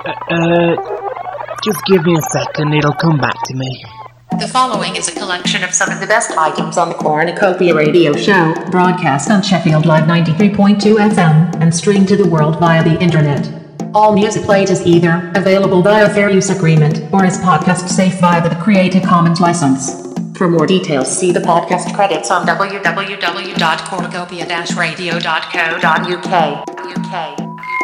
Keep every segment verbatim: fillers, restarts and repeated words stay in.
Uh, just give me a second, it'll come back to me. The following is a collection of some of the best items on the Cornucopia radio show, broadcast on Sheffield Live ninety-three point two F M and streamed to the world via the internet. All music played is either available via fair use agreement or is podcast safe via the Creative Commons license. For more details, see the podcast credits on w w w dot cornucopia dash radio dot co dot u k. U K.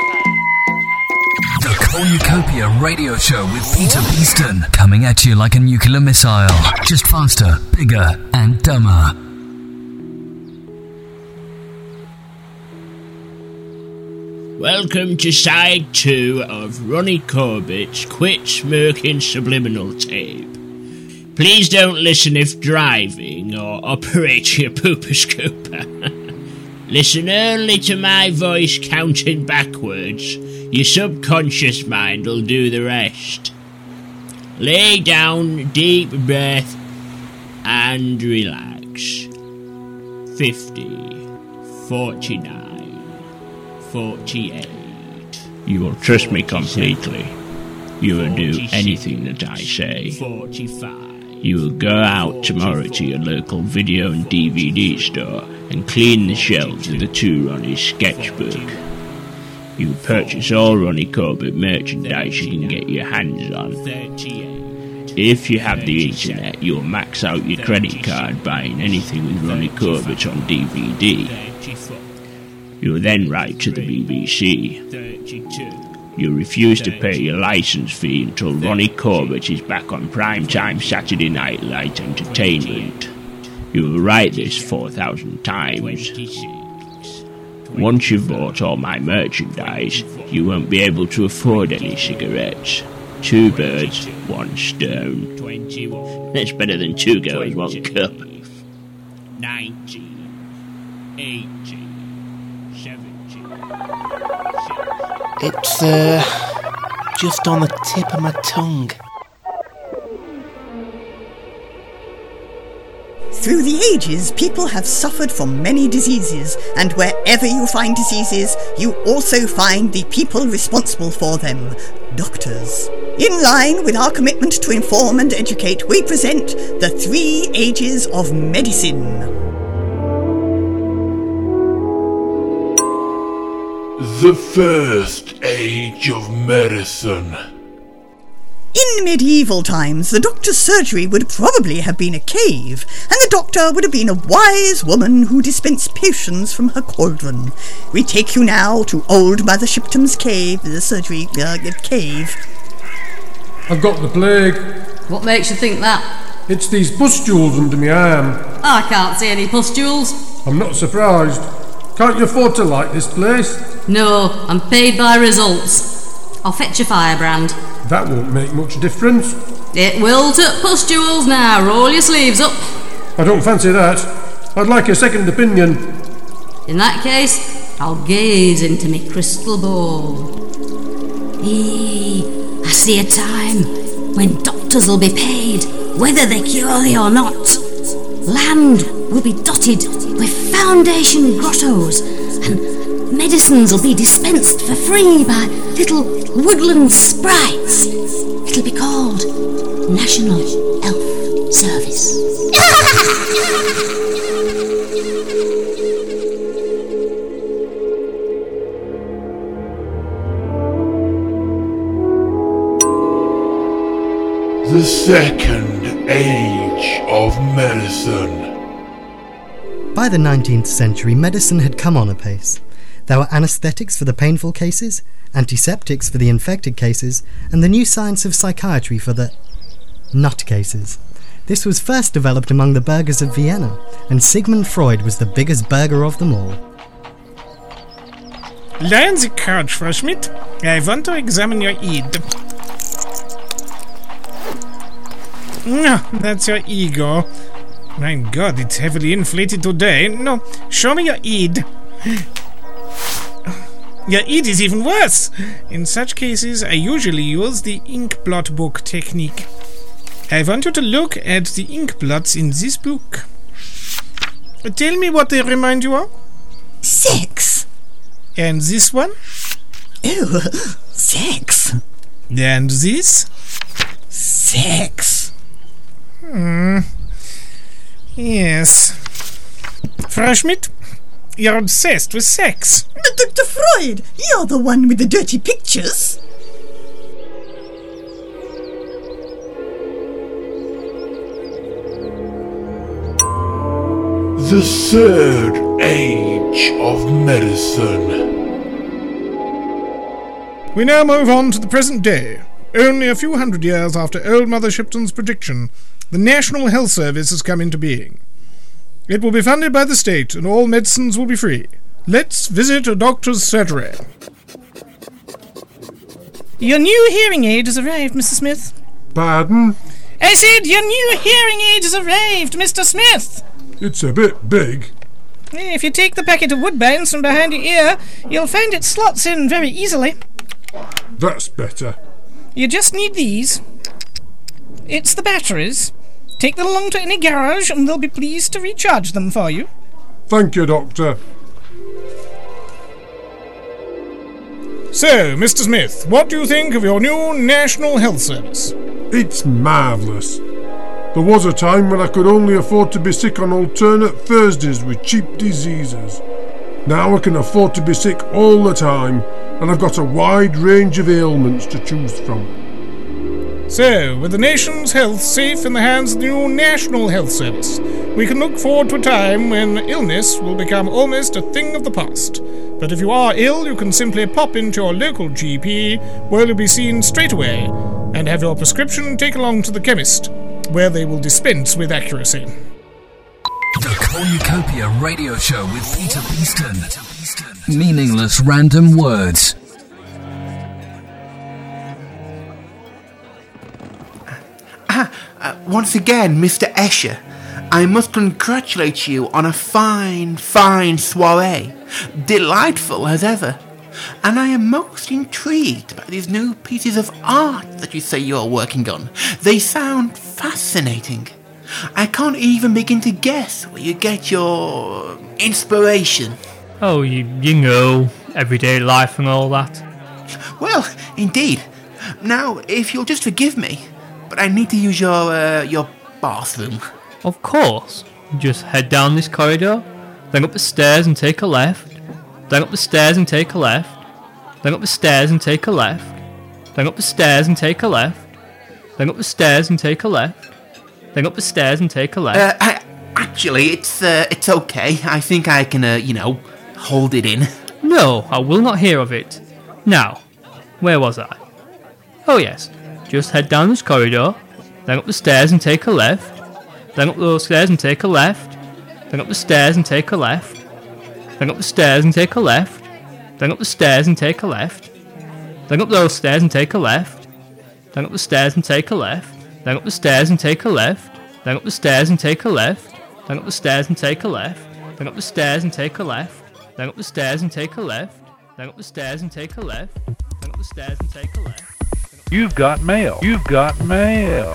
The Cornucopia Radio Show with Peter Beeston, coming at you like a nuclear missile, just faster, bigger, and dumber. Welcome to side two of Ronnie Corbett's Quit Smirking Subliminal Tape. Please don't listen if driving or operating a pooper scooper. Listen only to my voice counting backwards. Your subconscious mind will do the rest. Lay down, deep breath, and relax. Fifty, forty-nine, forty-eight. You will trust me completely. You will do anything that I say. forty-five. You will go out tomorrow to your local video and D V D store and clean the shelves of the Two Ronnie's sketchbook. You will purchase all Ronnie Corbett merchandise you can get your hands on. If you have the internet, you'll max out your credit card buying anything with Ronnie Corbett on D V D. You will then write to the B B C. You refuse to pay your licence fee until Ronnie Corbett is back on primetime Saturday Night Light Entertainment. You will write this four thousand times. Once you've bought all my merchandise, you won't be able to afford any cigarettes. Two birds, one stone. That's better than two girls, one cup. ninety, eighty, seventy. It's, uh, just on the tip of my tongue. Through the ages, people have suffered from many diseases, and wherever you find diseases, you also find the people responsible for them, doctors. In line with our commitment to inform and educate, we present the Three Ages of Medicine. The First Age of Medicine. In medieval times, the doctor's surgery would probably have been a cave, and the doctor would have been a wise woman who dispensed potions from her cauldron. We take you now to old Mother Shipton's cave, the surgery uh, cave. I've got the plague. What makes you think that? It's these pustules under my arm. I can't see any pustules. I'm not surprised. Can't you afford to light this place? No, I'm paid by results. I'll fetch a firebrand. That won't make much difference. It will to pustules now. Roll your sleeves up. I don't fancy that. I'd like a second opinion. In that case, I'll gaze into me crystal ball. Eee, I see a time when doctors will be paid, whether they cure thee or not. Land will be dotted with foundation grottos, and medicines will be dispensed for free by little woodland sprites. It'll be called National Elf Service. The Second Age of Medicine. By the nineteenth century, medicine had come on apace. There were anaesthetics for the painful cases, antiseptics for the infected cases, and the new science of psychiatry for the nut cases. This was first developed among the burghers of Vienna, and Sigmund Freud was the biggest burgher of them all. Lie on the couch, Frau Schmidt. I want to examine your id. No, that's your ego. My God, it's heavily inflated today. No, show me your id. Your id is even worse. In such cases, I usually use the ink blot book technique. I want you to look at the ink blots in this book. Tell me what they remind you of. Sex. And this one? Oh, sex. And this? Sex. Hmm. Yes. Frau Schmidt, you're obsessed with sex. But Doctor Freud, you're the one with the dirty pictures. The third age of medicine. We now move on to the present day. Only a few hundred years after Old Mother Shipton's prediction, the National Health Service has come into being. It will be funded by the state, and all medicines will be free. Let's visit a doctor's surgery. Your new hearing aid has arrived, Mister Smith. Pardon? I said your new hearing aid has arrived, Mister Smith. It's a bit big. If you take the packet of Woodbines from behind your ear, you'll find it slots in very easily. That's better. You just need these. It's the batteries. Take them along to any garage and they'll be pleased to recharge them for you. Thank you, Doctor. So, Mister Smith, what do you think of your new National Health Service? It's marvellous. There was a time when I could only afford to be sick on alternate Thursdays with cheap diseases. Now I can afford to be sick all the time, and I've got a wide range of ailments to choose from. So, with the nation's health safe in the hands of the new National Health Service, we can look forward to a time when illness will become almost a thing of the past. But if you are ill, you can simply pop into your local G P, where you'll be seen straight away, and have your prescription taken along to the chemist, where they will dispense with accuracy. The Cornucopia Radio Show with Peter Beeston. Meaningless random words. Ah, uh, once again, Mister Escher, I must congratulate you on a fine, fine soiree. Delightful as ever. And I am most intrigued by these new pieces of art that you say you're working on. They sound fascinating. I can't even begin to guess where you get your inspiration. Oh, you, you know, everyday life and all that. Well, indeed. Now, if you'll just forgive me, but I need to use your, uh, your bathroom. Of course. Just head down this corridor, then up the stairs and take a left, then up the stairs and take a left, then up the stairs and take a left, then up the stairs and take a left, then up the stairs and take a left, then up the stairs and take a left. Uh, I, actually, it's, uh, it's okay. I think I can, uh, you know, hold it in. No, I will not hear of it. Now, where was I? Oh yes, just head down this corridor, then up the stairs and take a left, then up those stairs and take a left, then up the stairs and take a left, then up the stairs and take a left, then up the stairs and take a left, then up those stairs and take a left, then up the stairs and take a left, then up the stairs and take a left, then up the stairs and take a left, then up the stairs and take a left, then up the stairs and take a left, then up the stairs and take a left, then up the stairs and take a left, then up the stairs and take a left. You've got mail. You've got mail.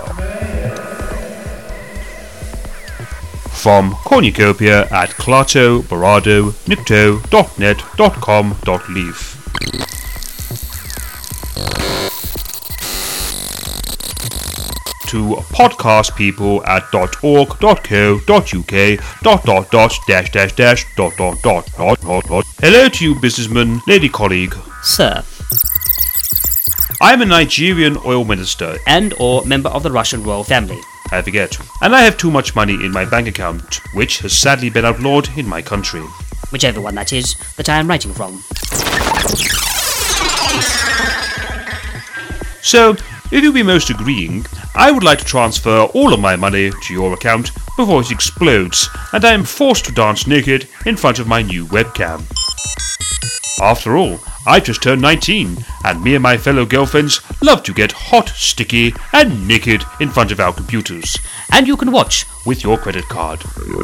From Cornucopia at clato barado nicto dot net dot com dot leaf. To podcast people at .org dot co dot uk dot dot dot dash dash dash dot dot dot dot dot dot. Hello to you, businessman, lady colleague. Sir. I am a Nigerian oil minister and or member of the Russian royal family. I forget. And I have too much money in my bank account, which has sadly been outlawed in my country. Whichever one that is, that I am writing from. So, if you be most agreeing, I would like to transfer all of my money to your account before it explodes, and I am forced to dance naked in front of my new webcam. After all, I just turned nineteen, and me and my fellow girlfriends love to get hot, sticky, and naked in front of our computers. And you can watch with your credit card.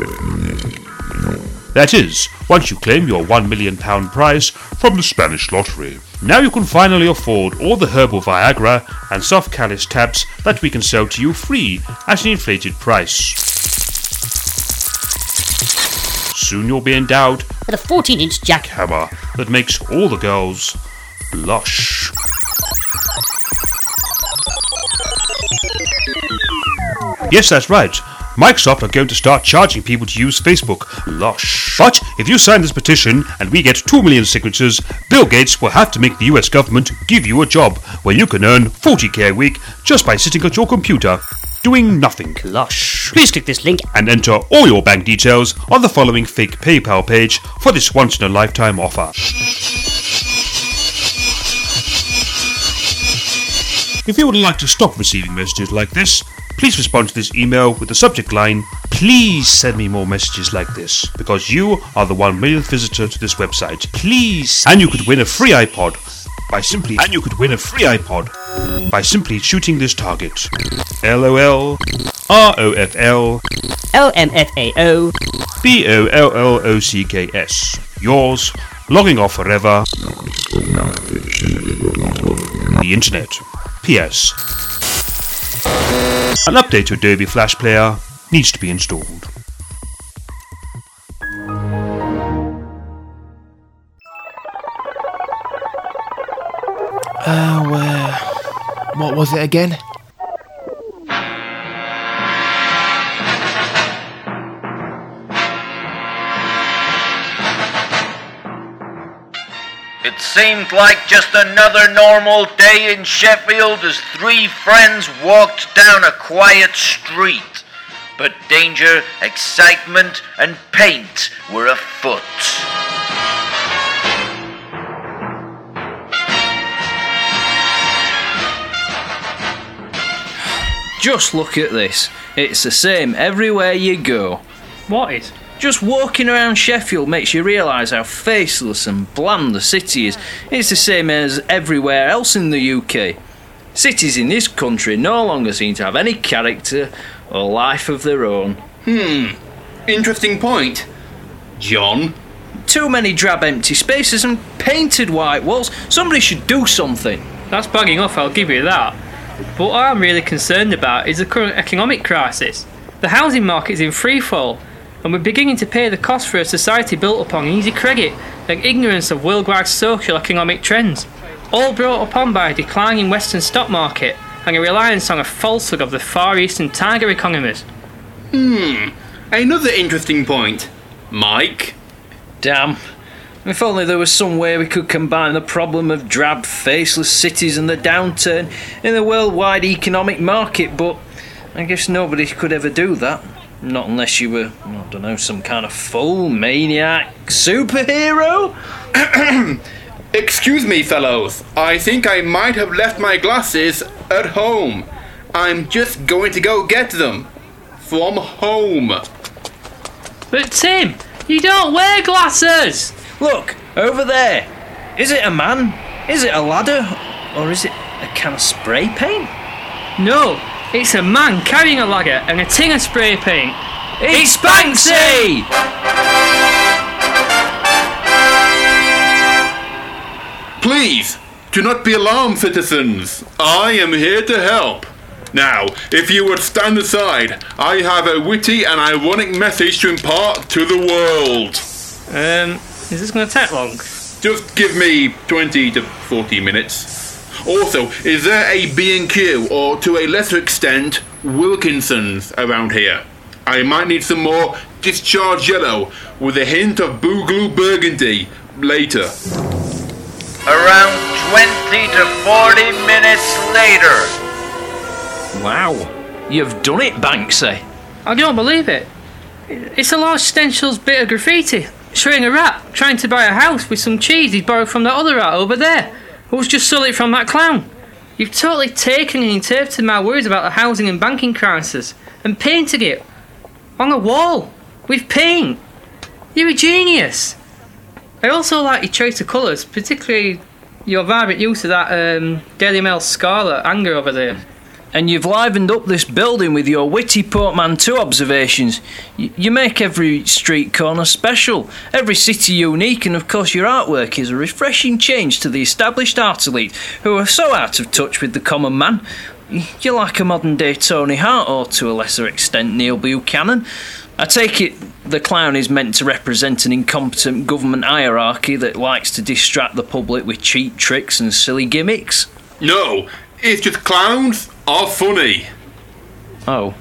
That is, once you claim your one million pound prize from the Spanish lottery. Now you can finally afford all the herbal Viagra and soft callus tabs that we can sell to you free at an inflated price. Soon you'll be endowed with a fourteen inch jackhammer that makes all the girls blush. Yes, that's right. Microsoft are going to start charging people to use Facebook. Lush. But if you sign this petition and we get two million signatures, Bill Gates will have to make the U S government give you a job where you can earn forty k a week just by sitting at your computer, doing nothing. Lush. Please click this link and enter all your bank details on the following fake PayPal page for this once-in-a-lifetime offer. If you would like to stop receiving messages like this, please respond to this email with the subject line, "Please send me more messages like this," because you are the one millionth visitor to this website. Please. And you could win a free iPod by simply and you could win a free iPod by simply shooting this target. LOL, ROFL, L M F A O, B O L L O C K S. Yours, logging off forever. The internet. P S. An update to Adobe Flash Player needs to be installed. Oh, uh, what was it again? It seemed like just another normal day in Sheffield as three friends walked down a quiet street. But danger, excitement, and paint were afoot. Just look at this. It's the same everywhere you go. What is? Just walking around Sheffield makes you realise how faceless and bland the city is. It's the same as everywhere else in the U K. Cities in this country no longer seem to have any character or life of their own. Hmm, interesting point. John? Too many drab empty spaces and painted white walls. Somebody should do something. That's bagging off, I'll give you that. But what I'm really concerned about is the current economic crisis. The housing market is in freefall, and we're beginning to pay the cost for a society built upon easy credit and ignorance of worldwide social economic trends, all brought upon by a declining Western stock market and a reliance on a falsehood of the Far Eastern tiger economies. Hmm, another interesting point. Mike? Damn. If only there was some way we could combine the problem of drab, faceless cities and the downturn in the worldwide economic market, but I guess nobody could ever do that. Not unless you were, I don't know, some kind of fool, maniac, superhero? Excuse me, fellows. I think I might have left my glasses at home. I'm just going to go get them. From home. But Tim, you don't wear glasses! Look, over there. Is it a man? Is it a ladder? Or is it a can of spray paint? No, it's a man carrying a ladder and a tin of spray paint. It's Banksy! Please, do not be alarmed, citizens. I am here to help. Now, if you would stand aside, I have a witty and ironic message to impart to the world. Um, is this going to take long? Just give me twenty to forty minutes. Also, is there a B and Q, or to a lesser extent, Wilkinson's around here? I might need some more discharge yellow with a hint of boogaloo burgundy later. Around twenty to forty minutes later. Wow, you've done it, Banksy. I don't believe it. It's a large stencil's bit of graffiti, showing a rat trying to buy a house with some cheese he's borrowed from that other rat over there, who's just stole it from that clown. You've totally taken and interpreted my words about the housing and banking crisis and painted it on a wall with paint. You're a genius. I also like your choice of colours, particularly your vibrant use of that um, Daily Mail Scarlet anger over there. And you've livened up this building with your witty portmanteau observations. Y- you make every street corner special, every city unique, and of course your artwork is a refreshing change to the established art elite who are so out of touch with the common man. Y- You're like a modern-day Tony Hart, or to a lesser extent Neil Buchanan. I take it the clown is meant to represent an incompetent government hierarchy that likes to distract the public with cheap tricks and silly gimmicks. No, it's just clowns are funny. Oh,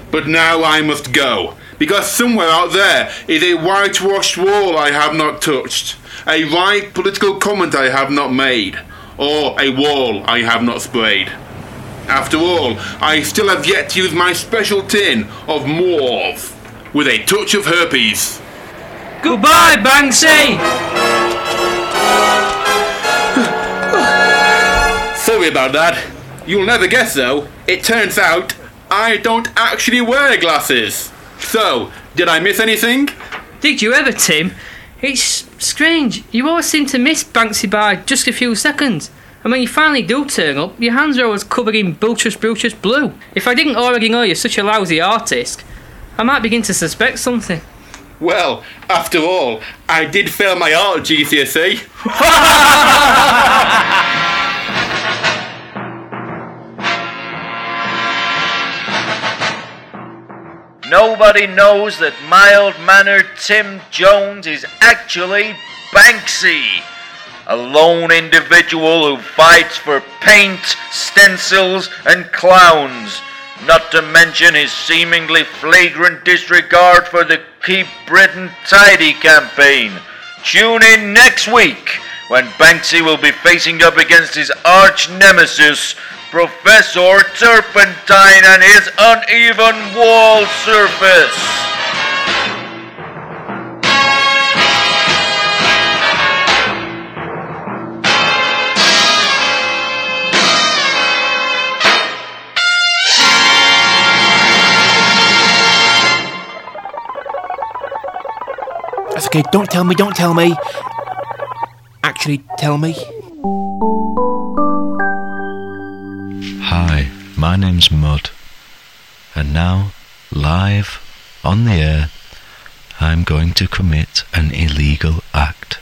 But now I must go, because somewhere out there is a whitewashed wall I have not touched, a right political comment I have not made, or a wall I have not sprayed. After all, I still have yet to use my special tin of mauve, with a touch of herpes. Goodbye, Banksy! Sorry about that. You'll never guess though, it turns out I don't actually wear glasses. So, did I miss anything? Did you ever, Tim? It's strange. You always seem to miss Banksy by just a few seconds. And when you finally do turn up, your hands are always covered in Brutus Brutus blue. If I didn't already know you're such a lousy artist, I might begin to suspect something. Well, after all, I did fail my art G C S E. Nobody knows that mild-mannered Tim Jones is actually Banksy, a lone individual who fights for paint, stencils, and clowns, not to mention his seemingly flagrant disregard for the Keep Britain Tidy campaign. Tune in next week when Banksy will be facing up against his arch nemesis, Professor Turpentine, and his uneven wall surface. That's okay, don't tell me, don't tell me. Actually, tell me. Hi, my name's Mud, and now, live, on the air, I'm going to commit an illegal act.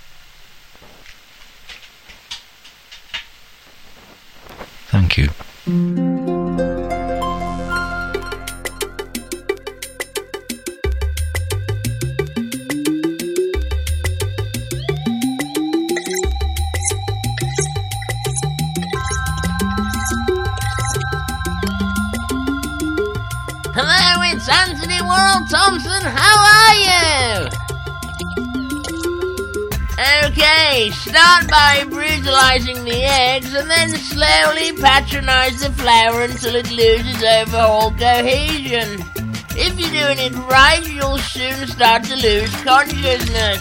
Thank you. Hello, it's Anthony Worrell Thompson. How are you? Okay, start by brutalizing the eggs and then slowly patronize the flour until it loses overall cohesion. If you're doing it right, you'll soon start to lose consciousness.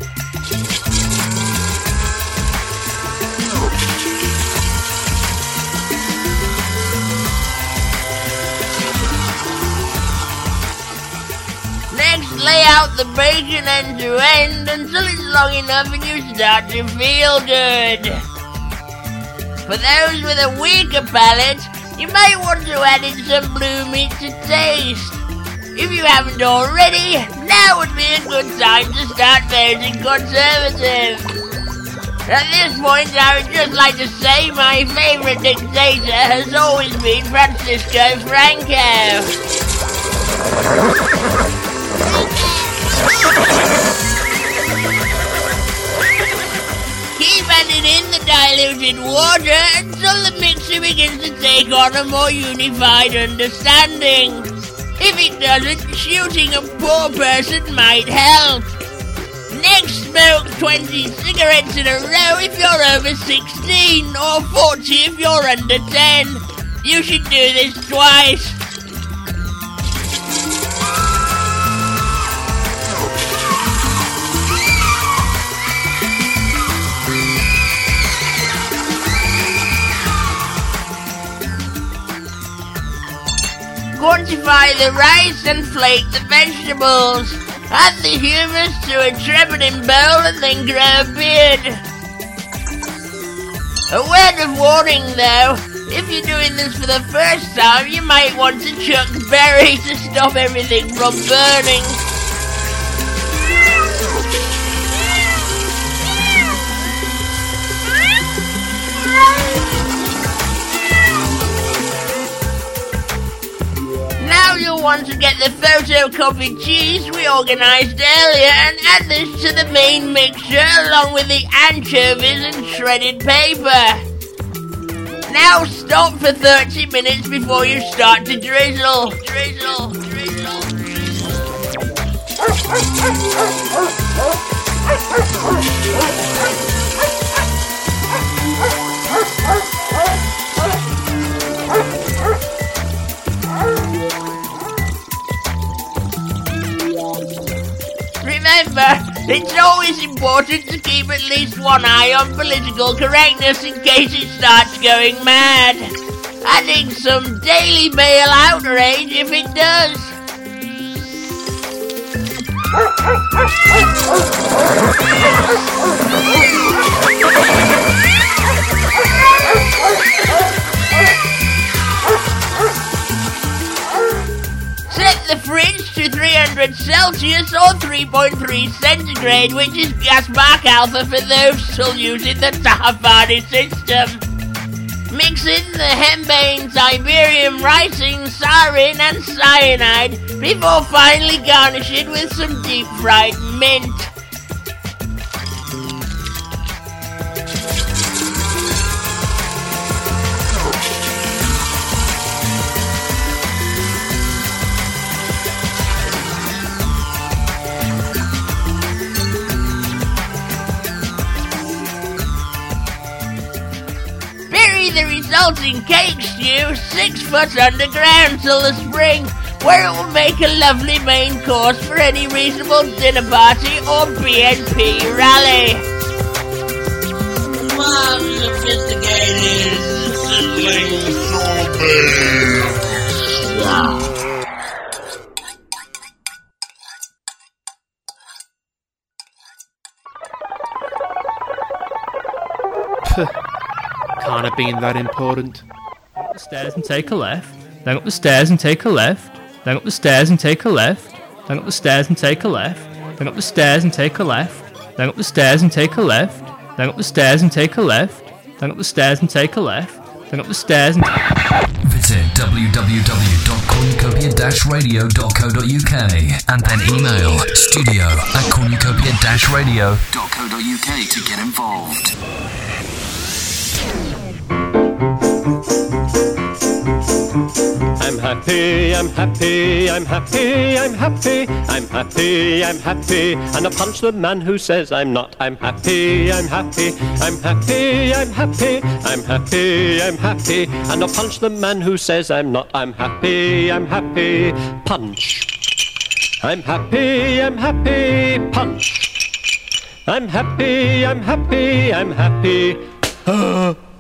Next, lay out the bacon end to end until it's long enough and you start to feel good. For those with a weaker palate, you may want to add in some blue meat to taste. If you haven't already, now would be a good time to start voting Conservative. At this point, I would just like to say my favourite dictator has always been Francisco Franco. Keep adding in the diluted water until the mixture begins to take on a more unified understanding. If it doesn't, shooting a poor person might help. Next, smoke twenty cigarettes in a row if you're over sixteen, or forty if you're under ten. You should do this twice. Quantify the rice and flake the vegetables. Add the humus to a trepanning bowl and then grow a beard. A word of warning though, if you're doing this for the first time, you might want to chuck berry to stop everything from burning. Now you'll want to get the photocopied cheese we organised earlier and add this to the main mixture along with the anchovies and shredded paper. Now stop for thirty minutes before you start to drizzle. Drizzle, drizzle, Remember, it's always important to keep at least one eye on political correctness in case it starts going mad. Adding some Daily Mail outrage if it does. Set the fridge to three hundred Celsius or three point three centigrade, which is gas mark alpha for those still using the Tahafani system. Mix in the henbane, Siberian ricin, sarin and cyanide before finally garnish it with some deep fried mint. The resulting cake stew six foot underground till the spring, where it will make a lovely main course for any reasonable dinner party or B N P rally. Mom, sophisticated, sizzling sorbet. Can't have been that important. Up the stairs and take a left. Then up the stairs and take a left. Then up the stairs and take a left. Then up the stairs and take a left. Then up the stairs and take a left. Then up the stairs and take a left. Then up the stairs and take a left. Then up the stairs and take a left. Then up the stairs and. Visit w w w dot cornucopia dash radio dot co dot u k and then email studio at cornucopia dash radio dot co dot u k to get involved. I'm happy, I'm happy, I'm happy, I'm happy, I'm happy, I'm happy, and I punch the man who says I'm not. I'm happy, I'm happy, I'm happy, I'm happy, I'm happy, I'm happy, and I punch the man who says I'm not. I'm happy, I'm happy, punch. I'm happy, I'm happy, punch. I'm happy, I'm happy, I'm happy.